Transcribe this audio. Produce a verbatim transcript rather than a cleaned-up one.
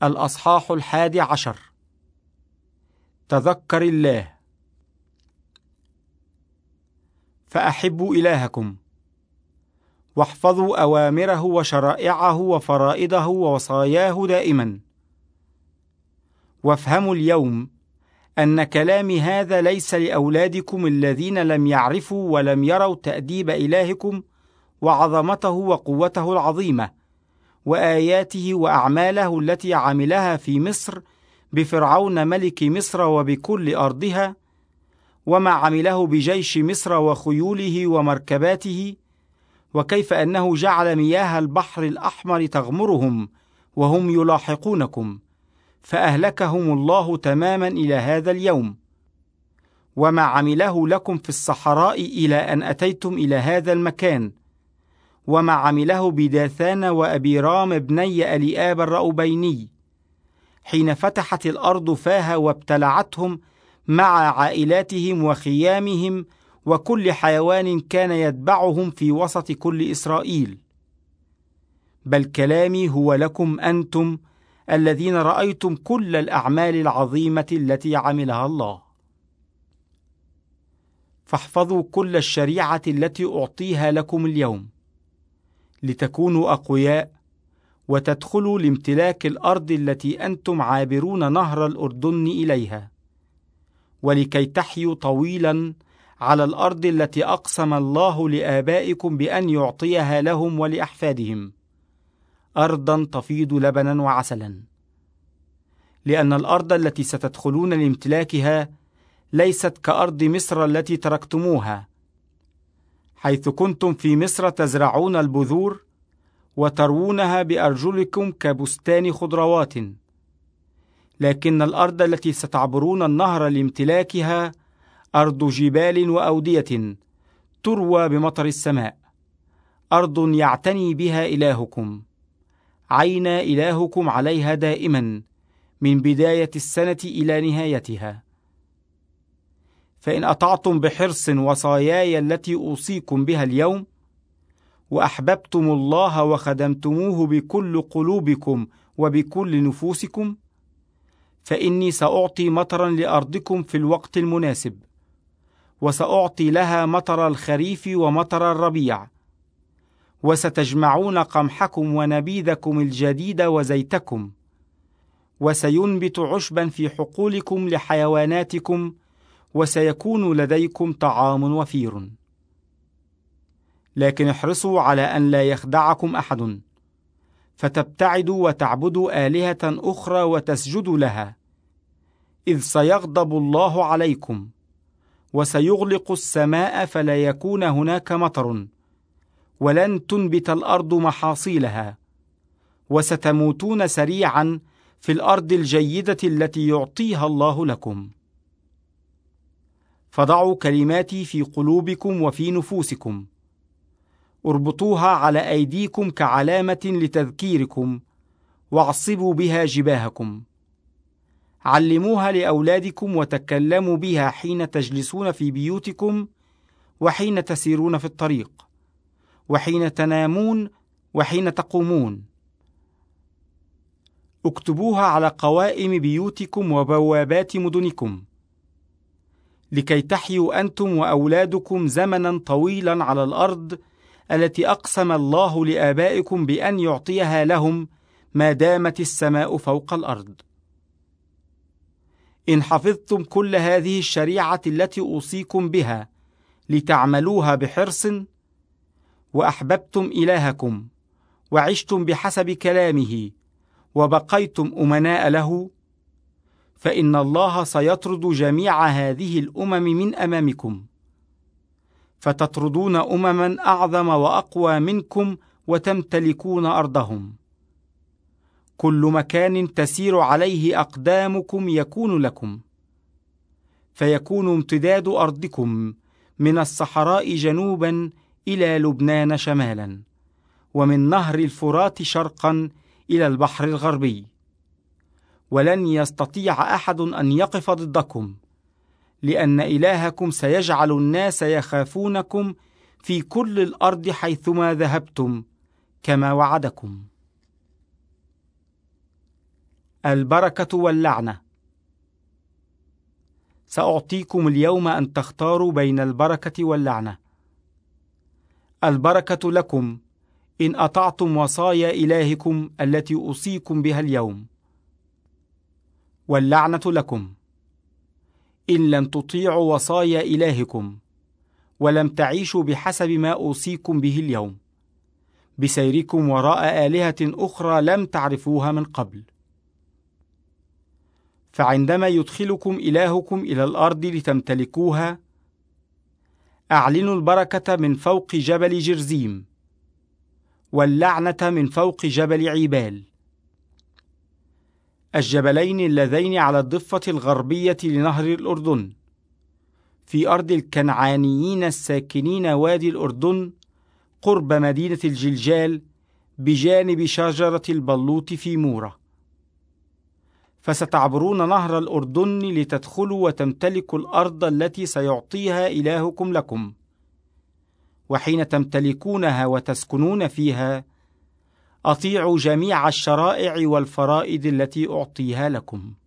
الأصحاح الحادي عشر. تذكر الله. فأحبوا إلهكم، واحفظوا أوامره وشرائعه وفرائضه ووصاياه دائما. وافهموا اليوم أن كلامي هذا ليس لأولادكم الذين لم يعرفوا ولم يروا تأديب إلهكم وعظمته وقوته العظيمة وآياته وأعماله التي عملها في مصر بفرعون ملك مصر وبكل أرضها، وما عمله بجيش مصر وخيوله ومركباته، وكيف أنه جعل مياه البحر الأحمر تغمرهم وهم يلاحقونكم، فأهلكهم الله تماما إلى هذا اليوم، وما عمله لكم في الصحراء إلى أن أتيتم إلى هذا المكان، وما عمله بداثان وأبيرام ابني أليآب الرأوبيني، حين فتحت الأرض فاها وابتلعتهم مع عائلاتهم وخيامهم وكل حيوان كان يتبعهم في وسط كل إسرائيل. بل كلامي هو لكم أنتم الذين رأيتم كل الأعمال العظيمة التي عملها الله. فاحفظوا كل الشريعة التي أعطيها لكم اليوم، لتكونوا أقوياء وتدخلوا لامتلاك الأرض التي أنتم عابرون نهر الأردن إليها، ولكي تحيوا طويلا على الأرض التي أقسم الله لآبائكم بأن يعطيها لهم ولأحفادهم، أرضا تفيض لبنا وعسلا. لأن الأرض التي ستدخلون لامتلاكها ليست كأرض مصر التي تركتموها، حيث كنتم في مصر تزرعون البذور وتروونها بأرجلكم كبستان خضروات، لكن الأرض التي ستعبرون النهر لامتلاكها أرض جبال وأودية تروى بمطر السماء، أرض يعتني بها إلهكم، عين إلهكم عليها دائما من بداية السنة إلى نهايتها. فإن أطعتم بحرص وصاياي التي أوصيكم بها اليوم، وأحببتم الله وخدمتموه بكل قلوبكم وبكل نفوسكم، فإني سأعطي مطرا لأرضكم في الوقت المناسب، وسأعطي لها مطر الخريف ومطر الربيع، وستجمعون قمحكم ونبيذكم الجديد وزيتكم، وسينبت عشبا في حقولكم لحيواناتكم، وسيكون لديكم طعام وفير. لكن احرصوا على أن لا يخدعكم أحد، فتبتعدوا وتعبدوا آلهة أخرى وتسجدوا لها، إذ سيغضب الله عليكم، وسيغلق السماء فلا يكون هناك مطر، ولن تنبت الأرض محاصيلها، وستموتون سريعا في الأرض الجيدة التي يعطيها الله لكم. فضعوا كلماتي في قلوبكم وفي نفوسكم، اربطوها على أيديكم كعلامة لتذكيركم، واعصبوا بها جباهكم. علموها لأولادكم وتكلموا بها حين تجلسون في بيوتكم، وحين تسيرون في الطريق، وحين تنامون، وحين تقومون. اكتبوها على قوائم بيوتكم وبوابات مدنكم، لكي تحيوا أنتم وأولادكم زمنا طويلا على الأرض التي أقسم الله لآبائكم بأن يعطيها لهم ما دامت السماء فوق الأرض. إن حفظتم كل هذه الشريعة التي أوصيكم بها لتعملوها بحرص، وأحببتم إلهكم، وعشتم بحسب كلامه، وبقيتم أمناء له، فإن الله سيطرد جميع هذه الأمم من أمامكم، فتطردون أمما أعظم وأقوى منكم وتمتلكون أرضهم. كل مكان تسير عليه أقدامكم يكون لكم، فيكون امتداد أرضكم من الصحراء جنوبا إلى لبنان شمالا، ومن نهر الفرات شرقا إلى البحر الغربي. ولن يستطيع أحد أن يقف ضدكم، لأن إلهكم سيجعل الناس يخافونكم في كل الأرض حيثما ذهبتم، كما وعدكم. البركة واللعنة. سأعطيكم اليوم أن تختاروا بين البركة واللعنة. البركة لكم إن أطعتم وصايا إلهكم التي أوصيكم بها اليوم، واللعنة لكم إن لم تطيعوا وصايا إلهكم ولم تعيشوا بحسب ما أوصيكم به اليوم، بسيركم وراء آلهة أخرى لم تعرفوها من قبل. فعندما يدخلكم إلهكم إلى الأرض لتمتلكوها، أعلنوا البركة من فوق جبل جرزيم، واللعنة من فوق جبل عيبال، الجبلين اللذين على الضفة الغربية لنهر الأردن، في أرض الكنعانيين الساكنين وادي الأردن قرب مدينة الجلجال بجانب شجرة البلوط في مورة. فستعبرون نهر الأردن لتدخلوا وتمتلكوا الأرض التي سيعطيها إلهكم لكم، وحين تمتلكونها وتسكنون فيها أطيعوا جميع الشرائع والفرائض التي أعطيها لكم.